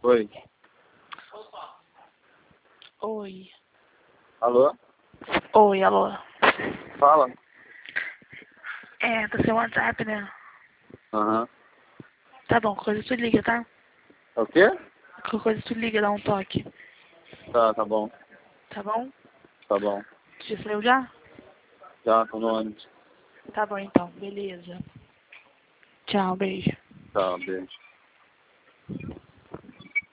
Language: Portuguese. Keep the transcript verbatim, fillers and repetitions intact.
Oi. Oi. Alô? Oi, alô. Fala. É, tá seu WhatsApp, né? Aham. Tá bom, qualquer coisa tu liga, tá? É o quê? Qualquer coisa tu liga, dá um toque. Tá, tá bom. Tá bom? Tá bom. Tu já saiu já? Já, tô no ônibus. Tá bom então, beleza. Tchau, beijo. Tá, beijo.